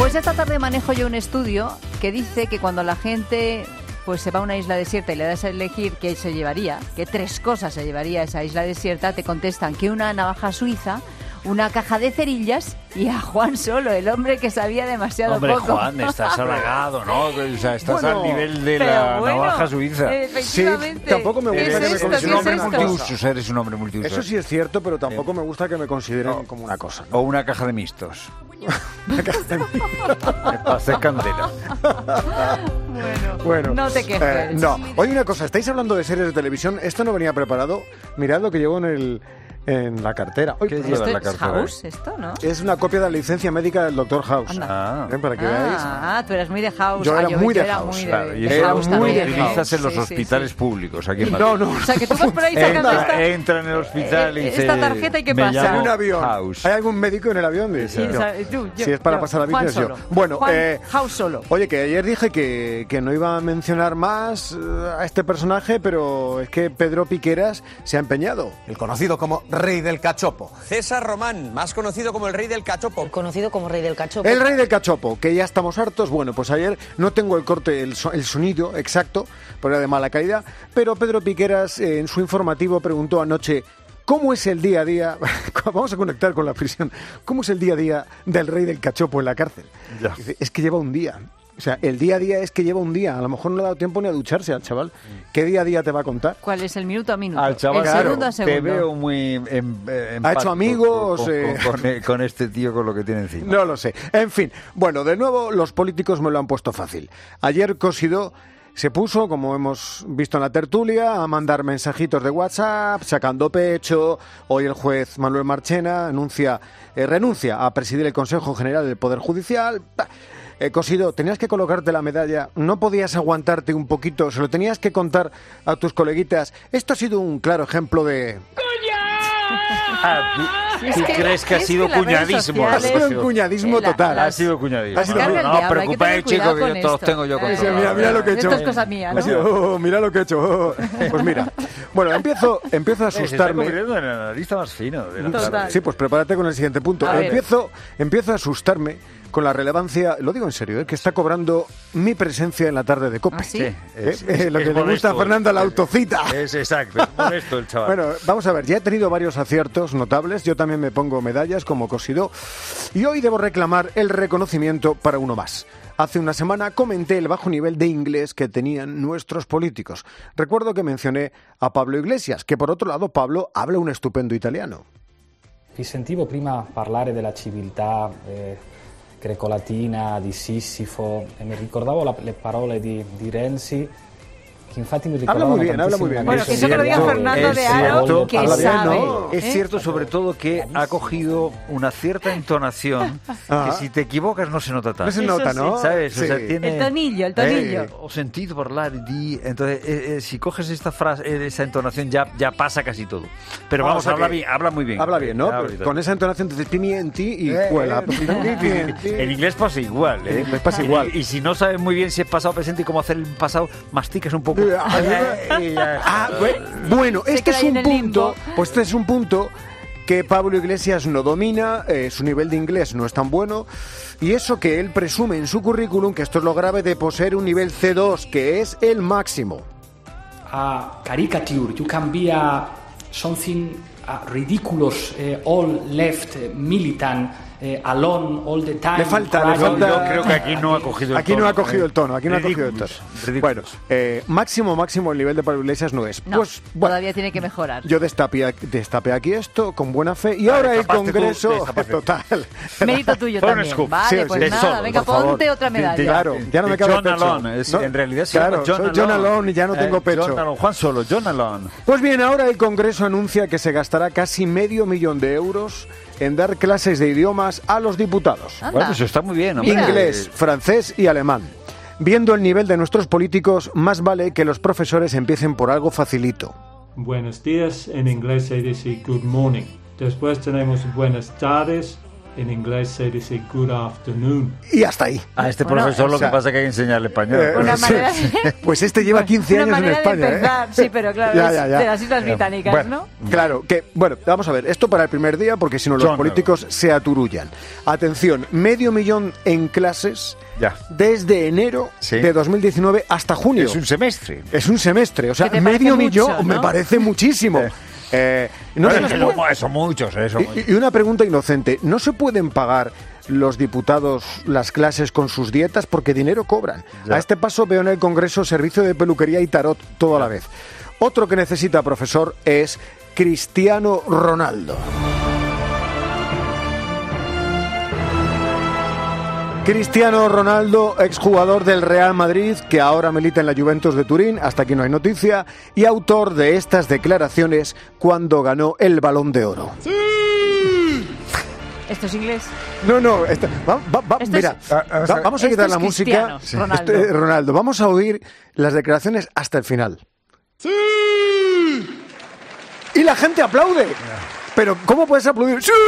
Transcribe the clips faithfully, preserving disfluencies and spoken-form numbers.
Pues esta tarde manejo yo un estudio que dice que cuando la gente pues se va a una isla desierta y le das a elegir qué se llevaría, qué tres cosas se llevaría a esa isla desierta, te contestan que una navaja suiza, una caja de cerillas y a Juan Solo, el hombre que sabía demasiado hombre, poco. Juan, estás halagado, ¿no? O sea, estás Bueno, al nivel de pero la bueno, navaja suiza. Efectivamente. Sí, tampoco me ¿Qué gusta es que me esto? Eres un ¿Qué hombre es esto? multiusos, eres un hombre multiusos. Eso sí es cierto, pero tampoco me gusta que me consideren No. como una cosa, ¿no? O una caja de mixtos. Una caja de- Para hacer candela. Bueno, Bueno, no te quejes. eh, no. Oye, una cosa, estáis hablando de series de televisión. Esto no venía preparado. Mirad lo que llevo en el en la cartera. Uy, ¿Qué perdón. lleva ¿Esto la es cartera? House, esto, no? Es una copia de la licencia médica del doctor House. Anda. Ah, ¿Eh? Para que veáis. Ah, tú eras muy de House. Yo Ah, era muy de era House, muy de, claro, y de eso Era lo House muy también, de ¿eh? utilizas en los Sí, sí, hospitales sí. públicos aquí en Madrid. No, no. O sea, que tú vas por ahí sacando Entra, esta... entra en el hospital y Eh, dice... esta tarjeta hay que "Me pasar". llamo En un avión. House. ¿Hay algún médico en el avión? Sí, Dice, no. ¿sabes? Tú, yo, Si es para yo. pasar la Juan business, yo. Solo. Bueno, Juan eh, House Solo. Oye, que ayer dije que, que no iba a mencionar más eh, a este personaje, pero es que Pedro Piqueras se ha empeñado. El conocido como Rey del Cachopo. César Román, más conocido como el Rey del Cachopo. Conocido como Rey del Cachopo. El Rey del Cachopo, que ya estamos hartos. Bueno, pues ayer no tengo el corte, el, so- el sonido exacto, porque era de mala calidad, pero Pedro Piqueras eh, en su informativo preguntó anoche: ¿cómo es el día a día? Vamos a conectar con la prisión. ¿Cómo es el día a día del Rey del Cachopo en la cárcel? Ya. Dice, es que lleva un día. O sea, el día a día es que lleva un día. A lo mejor no le ha dado tiempo ni a ducharse al chaval. ¿Qué día a día te va a contar? ¿Cuál es el minuto a minuto? Al chaval, el claro, segundo a segundo. te veo muy en, en ¿Ha hecho pacto amigos, con, eh? con- con- con este tío, con lo que tiene encima. No lo sé. En fin, bueno, de nuevo los políticos me lo han puesto fácil. Ayer Cosidó se puso, como hemos visto en la tertulia, a mandar mensajitos de WhatsApp, sacando pecho. Hoy el juez Manuel Marchena anuncia, eh, renuncia a presidir el Consejo General del Poder Judicial. Bah. Eh, Cosidó, tenías que colocarte la medalla, no podías aguantarte un poquito, se lo tenías que contar a tus coleguitas. Esto ha sido un claro ejemplo de... Ah, ¿tú, Es tú que- crees que ha es sido que las redes cuñadismo? Ha sociales- sido un cuñadismo Eh, la- total. las- Ha sido cuñadismo. Ha sido- No, Carga el no, diablo, hay que preocupáis, tener chicos, cuidado que yo con todos esto. tengo yo Eh, controlado. Mira, mira lo que he Esto hecho. es cosa mía, Ha ¿no? sido, oh, mira lo que he hecho. oh. Pues mira. Bueno, empiezo, empiezo a Eh, se está asustarme. convirtiendo en el analista más fino de la Total. tarde. Sí, pues prepárate con el siguiente punto. A ver. Empiezo, empiezo a asustarme con la relevancia, lo digo en serio, ¿eh? que está cobrando mi presencia en la tarde de COPE. ¿Ah, sí? Sí, ¿Eh? es- Eh, lo es que le gusta molesto. a Fernando, la autocita. Es exacto, es molesto el chaval. Bueno, vamos a ver, ya he tenido varios aciertos notables, yo también me pongo medallas como Cosidó, y hoy debo reclamar el reconocimiento para uno más. Hace una semana comenté el bajo nivel de inglés que tenían nuestros políticos. Recuerdo que mencioné a Pablo Iglesias, que por otro lado Pablo habla un estupendo italiano. Ti sentivo prima parlare della civiltà eh, grecolatina, di Sissifo, e mi ricordavo la- le parole di, di Renzi, che infatti mi ricordavano muy bien, habla muy tantissimo bien. una Bueno, que eso canzone que lo diga di- Fernando es de Aro, cierto. que Habla bien, sabe. ¿no? Es ¿eh? cierto sobre todo que ha cogido una cierta entonación que Ah. si te equivocas no se nota tanto. No se nota, sí. ¿no? ¿Sabes? O sea, Sí. tiene... El tonillo, el tonillo. Eh, o sentido parlare di... Entonces, eh, eh, si coges esta frase, eh, esa entonación, ya, ya pasa casi todo. Pero Ah, vamos, o sea habla que- bien, habla muy bien. Habla bien, ¿no? Habla Pues bien. con esa entonación dices pimienti y Eh, cuela. eh, Pimienti. En inglés pasa igual, ¿eh? En inglés pasa Y- igual. Y, si no sabes muy bien si es pasado presente y cómo hacer el pasado, masticas un poco. Eh, Eh, y ya- Ah, bue- bueno, Se este queda es ahí un en el punto, limbo. pues este es un punto que Pablo Iglesias no domina, eh, su nivel de inglés no es tan bueno, y eso que él presume en su currículum, que esto es lo grave de poseer un nivel C dos, que es el máximo. a caricature, you can be a something uh, ridiculous, uh, all left, uh, militant, uh, alone all the time. Le falta, le crying. falta- Yo creo que aquí no ha cogido el Aquí tono. no ha cogido ¿eh? el tono, aquí no ha cogido el tono. Ridículos, ridículos. Bueno, eh, máximo, máximo el nivel de Pablo Iglesias no es. No, Pues, bueno, todavía tiene que mejorar. yo destapé, destapé aquí esto con buena fe, y Ah, ahora el destapaste tú, Congreso, destapaste. total. Mérito tuyo Pon un también. scoop. Vale, Sí, pues sí, nada, solo, venga, por favor. ponte otra De- de- medalla. Claro, ya no me de cabe John pecho. Alone, es- No, en realidad se claro, llama John soy Alone. John Alone y ya no tengo Eh, pecho. John Alone, Juan Solo, John Alone. Pues bien, ahora el Congreso anuncia que se gastará casi medio millón de euros en dar clases de idiomas a los diputados. Anda. Bueno, eso está muy bien, hombre. Inglés, francés y alemán. Viendo el nivel de nuestros políticos, más vale que los profesores empiecen por algo facilito. Buenos días, en inglés se dice good morning. Después tenemos buenas tardes, En inglés se dice good afternoon. Y hasta ahí. A este Bueno, profesor o lo sea, que pasa es que hay que enseñarle español. eh, Una sí. manera de... Pues este lleva quince Una años en manera España. de empezar, ¿eh? sí, pero claro, Ya, es ya, ya. de las Islas Británicas, Bueno. ¿no? Claro, que, bueno, vamos a ver, esto para el primer día, porque si no los Son, políticos se aturullan. Atención, medio millón en clases Ya. desde enero Sí. de dos mil diecinueve hasta junio. Es un semestre. Es un semestre, o sea, Que te parece medio mucho, millón me ¿no? parece muchísimo. Eh, no se Bueno, nos eso- puede- Son muchos, eso. y, y una pregunta inocente, ¿no se pueden pagar los diputados las clases con sus dietas porque dinero cobran? Ya. A este paso veo en el Congreso servicio de peluquería y tarot todo a la vez. Otro que necesita, profesor, es Cristiano Ronaldo. Cristiano Ronaldo, exjugador del Real Madrid, que ahora milita en la Juventus de Turín, hasta aquí no hay noticia, y autor de estas declaraciones cuando ganó el Balón de Oro. Esto es inglés. No, no, esta- va- va- va- Esto mira, es- va- vamos a Esto quitar es la música. Cristiano Ronaldo. Esto- eh, Ronaldo, vamos a oír las declaraciones hasta el final. Y la gente aplaude. Pero ¿cómo puedes aplaudir? ¡Sí!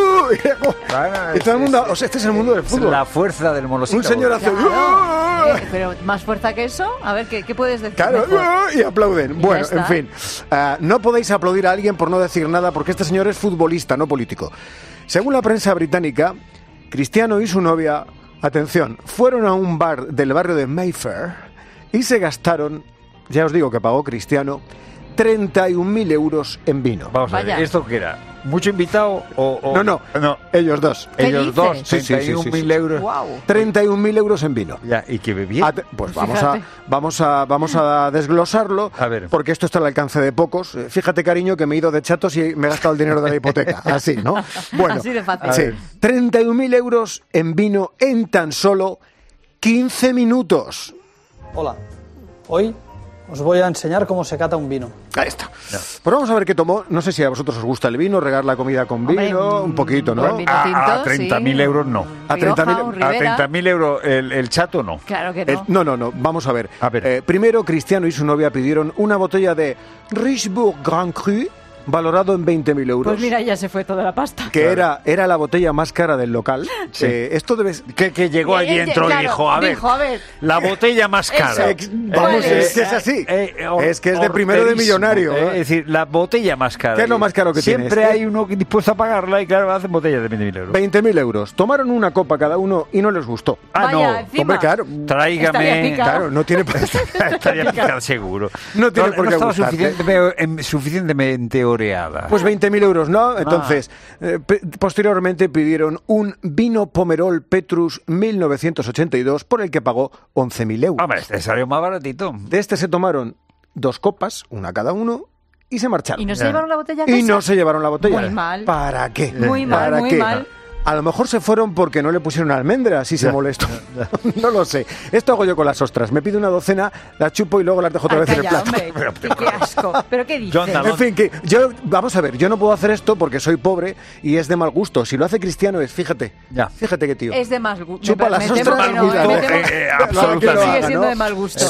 Claro, Y todo el es- mundo, o sea, este es el mundo del Es fútbol. la fuerza del molosito. Un señor hace Claro. Eh, pero más fuerza que eso, a ver, ¿qué, qué puedes decir? Claro, mejor? y aplauden. Y Bueno, ya en está. fin, ah, no podéis aplaudir a alguien por no decir nada porque este señor es futbolista, no político. Según la prensa británica, Cristiano y su novia, atención, fueron a un bar del barrio de Mayfair y se gastaron, ya os digo que pagó Cristiano, treinta y un mil euros en vino. Vamos a Vaya. ver, ¿esto qué era? ¿Mucho invitado o...? o- No, no, no. ellos dos. ¿Qué Ellos dices? dos, Sí, sí, sí, treinta y un mil sí, sí. euros. Guau. treinta y un mil euros en vino. Ya, ¿y qué bebía? Ate- pues vamos a, Fíjate. vamos a vamos a desglosarlo, A ver. porque esto está al alcance de pocos. Eh, Fíjate, cariño, que me he ido de chatos y me he gastado el dinero de la hipoteca. Así, ¿no? Bueno, Así de fácil. sí. treinta y un mil euros en vino en tan solo quince minutos. Hola, hoy os voy a enseñar cómo se cata un vino. Ahí está. Pues vamos a ver qué tomó. No sé si a vosotros os gusta el vino, regar la comida con Hombre, vino, un poquito, ¿no? buen vino A- tinto, a treinta mil sí. euros no. A treinta mil- Rioja, un A Ribera. treinta mil euros el, el chato no. Claro que Eh, no. no, no, no. Vamos a ver. A ver. Eh, primero, Cristiano y su novia pidieron una botella de Richebourg Grand Cru, valorado en veinte mil euros. Pues mira, ya se fue toda la pasta. que era, era la botella más cara del local. Sí. Eh, esto debe... Que, que llegó allí, Eh, entró claro, y dijo, a ver, dijo, a ver. la botella más Eso. cara. Ex- Vamos, ¿Cuál es que es así. Es que es de primero de horterísimo, millonario, eh, ¿eh? Es decir, la botella más cara. ¿Qué es lo más caro que Siempre tienes? hay uno que dispuesto a pagarla y claro, hacen botellas de veinte mil euros. veinte mil euros. Tomaron una copa cada uno y no les gustó. Ah, Vaya, no. encima. Hombre, claro. Estaría Tráigame. picado. Claro, no tiene... Estaría picado seguro. No tiene por qué estaba gustarte. suficientemente, em, suficientemente oreada. Pues veinte mil euros, ¿no? Entonces, eh, pe- posteriormente pidieron un vino Pomerol Petrus mil novecientos ochenta y dos por el que pagó once mil euros. Hombre, este salió más baratito. De este se tomaron dos copas, una cada uno, y se marcharon. ¿Y no se Ya. llevaron la botella a Y casa? no se llevaron la botella. Muy mal. ¿Para qué? Muy mal, ¿Para muy qué? mal. A lo mejor se fueron porque no le pusieron almendras y se Ya. molestó. No lo sé. Esto hago yo con las ostras. Me pido una docena, las chupo y luego las dejo otra Ah, vez en el calla, plato. hombre. Qué, qué asco. ¿Pero qué dices? John, En fin, que yo, vamos a ver, yo no puedo hacer esto porque soy pobre y es de mal gusto. Si lo hace Cristiano es, fíjate, Ya. fíjate qué tío. Es de mal gusto. Chupa las me temo ostras que no, y la me deja. temo- Eh, eh, Lo haga absolutamente. quien lo Sigue haga, siendo ¿no? de mal gusto.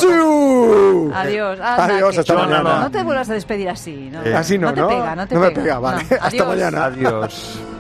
¡Sí! Adiós. anda, Adiós, que- hasta no, no, mañana. no, no te vuelvas a despedir así. ¿no? Así no, no te ¿no? pega, no te No me pega. pega, vale. No. Hasta Adiós. mañana. Adiós.